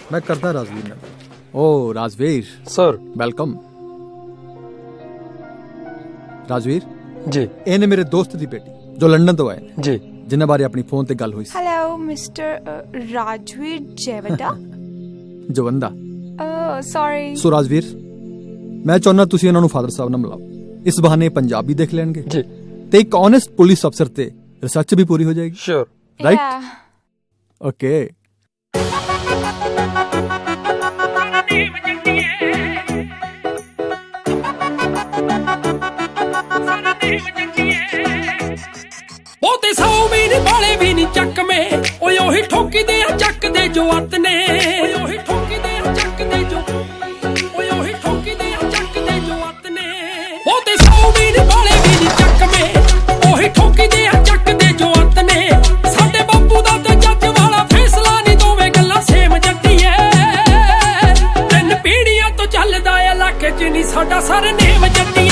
मैं करता राजवीर ने। ओ राजवीर सर, वेलकम। राजवीर जी, ਇਹਨੇ ਮੇਰੇ ਦੋਸਤ ਦੀ ਬੇਟੀ ਜੋ ਲੰਡਨ ਤੋਂ ਆਏ ਨੇ जी, ਜਿਨ੍ਹਾਂ ਬਾਰੇ ਆਪਣੀ ਫੋਨ ਤੇ ਗੱਲ ਹੋਈ ਸੀ। Hello, Mr. Rajveer Jevanda. Jawanda. Sorry. ਸੋ ਰਾਜਵੀਰ, ਮੈਂ ਚਾਹੁੰਦਾ ਤੁਸੀਂ ਇਹਨਾਂ ਨੂੰ ਫਾਦਰ ਸਾਹਿਬ ਨਾਲ ਮਿਲਾਓ। ਇਸ ਬਹਾਨੇ ਪੰਜਾਬੀ ਦੇਖ ਲੈਣਗੇ जी, ਤੇ ਇੱਕ ਓਨੈਸਟ ਪੁਲਿਸ ਅਫਸਰ ਤੇ ਰਿਸਰਚ ਵੀ ਪੂਰੀ ਹੋ ਜਾਏਗੀ। श्योर। ਰਾਈਟ? Yeah. ਓਕੇ। ਬਹੁਤੇ ਸੌ ਵੀ ਨੀ ਬਾਲੇ ਵੀ ਨੀ ਚੱਕਵੇਂ ਓਏ ਉਹੀ ਠੋਕਦੇ ਆ ਚੱਕਦੇ ਜੋ ਅੱਤ ਨੇ ਓਏ ਉਹੀ ਠੋਕਦੇ ਆ ਚੱਕਦੇ ਜੋ ਓਏ ਉਹੀ ਠੋਕਦੇ ਆ ਚੱਕਦੇ ਜੋ ਅੱਤ ਨੇ ਬਹੁਤੇ ਸੌ ਵੀ ਨੀ ਬਾਲੇ ਵੀ ਨੀ ਚੱਕਵੇਂ ਉਹੀ ਠੋਕਦੇ ਆ ਚੱਕਦੇ ਜੋ ਅੱਤ ਨੇ ਸਾਡੇ ਬਾਪੂ ਦਾ ਤੇ ਜੱਜ ਵਾਲਾ ਫੈਸਲਾ ਨੀ ਦੋਵੇਂ ਗੱਲਾਂ ਸੇਮ ਜੱਟੀਏ ਤਿੰਨ ਪੀੜ੍ਹੀਆਂ ਤੋਂ ਚੱਲਦਾ ਆ ਇਲਾਕੇ 'ਚ ਨੀ ਸਾਡਾ ਸਰਨੇਮ ਜੱਟੀਏ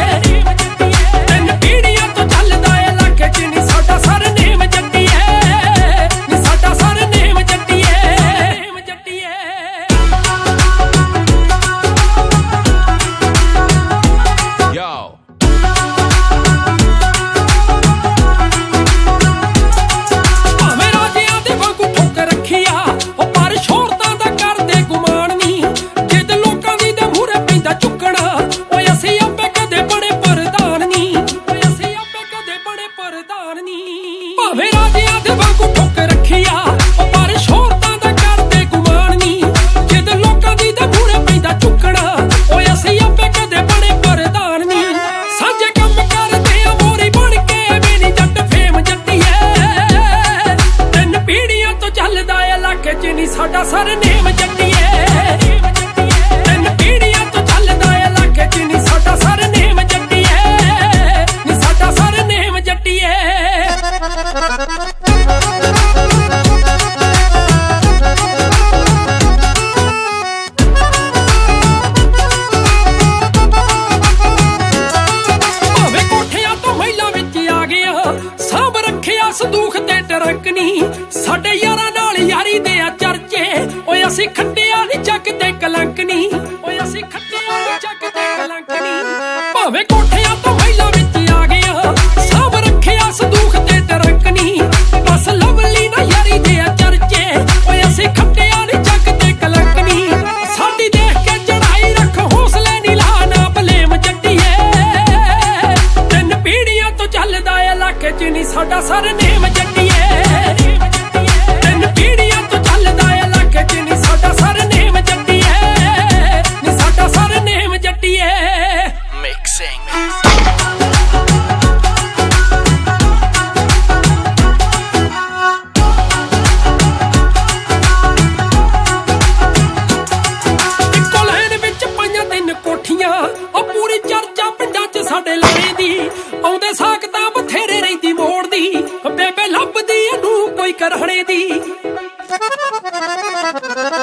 ਸਾਡਾ ਸਰਨੇਮ ਜੱਟੀਏ ਤਿੰਨ ਪੀੜ੍ਹੀਆਂ ਤੋਂ ਚੱਲਦਾ ਇਲਾਕੇ 'ਚ ਨੀ ਸਾਡਾ ਸਰਨੇਮ ਜੱਟੀਏ ਨੀ ਸਾਡਾ ਸਰਨੇਮ ਜੱਟੀਏ ਭਾਵੇਂ ਕੋਠਿਆਂ ਤੋਂ ਮਹਿਲਾਂ ਵਿੱਚ ਆ ਗਿਆ ਸਾਂਭ ਰੱਖਿਆ ਸੰਦੂਖ ਤੇ ਟਰੰਕ ਨੀ ਸਾਡੇ ਯਾਰਾਂ ਨਾਲ ਯਾਰੀ ਦੇ ਆ ਚਰਚੇ ਓਏ ਅਸੀਂ ਖੱਟਿਆ ਨੀ ਚੱਕਦੇ ਕਲੰਕ ਨੀ ਓਏ ਅਸੀਂ ਖੱਟਿਆ ਨੀ ਚੱਕਦੇ ਕਲੰਕ ਨੀ ਭਾਵੇਂ ਕੋਠਿਆਂ ਤੋਂ ਮਹਿਲਾਂ ਵਿੱਚ ਆ ਗਿਆ ਸਾਂਭ ਰੱਖਿਆ ਸੰਦੂਖ ਤੇ ਟਰੰਕ ਨੀ ਬਸ ਲਵਲੀ ਨਾ ਯਾਰੀ ਦੇ ਆ ਚਰਚੇ ਓਏ ਅਸੀਂ ਖੱਟਿਆ ਨੀ ਚੱਕਦੇ ਕਲੰਕ ਨੀ ਸਾਡੀ ਦੇਖ ਕੇ ਚੜਾਈ ਰੱਖ ਹੌਸਲੇ ਨੀ ਲਾ ਨਾ ਬਲੇਮ ਜੱਟੀਏ ਤਿੰਨ ਪੀੜ੍ਹੀਆਂ ਤੋਂ ਚੱਲਦਾ ਇਲਾਕੇ 'ਚ ਨੀ ਸਾਡਾ ਸਰਨੇਮ ਜੱਟੀਏ ਸਾਡੇ ਲਾਣੇ ਦੀ ਆਉਂਦੇ ਸਾਕ ਤਾਂ ਬਥੇਰੇ ਰਹਿੰਦੀ ਮੋੜਦੀ ਬੇਬੇ ਲੱਭਦੀ ਇਹਨੂੰ ਕੋਈ ਕਰਹਣੇ ਦੀ